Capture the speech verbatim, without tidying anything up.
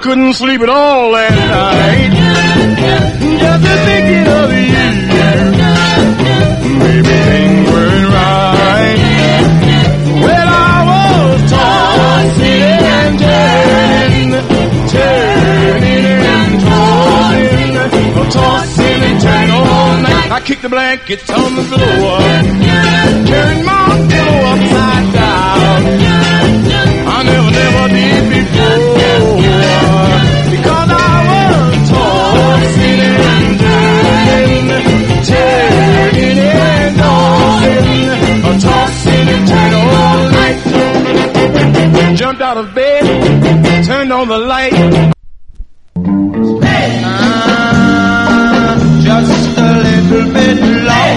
couldn't sleep at all last night. Just thinking of you. Maybe things weren't right. Well, I was tossing and turning, turning and tossing, tossing and turning all night. I kicked the blankets on the floor, turned my pillow upside down. I never, never did before, because I was tossing and turning, turning and tossing, tossing and turning all night. Jumped out of bed, turned on the light. Hey. Uh, just a little bit low.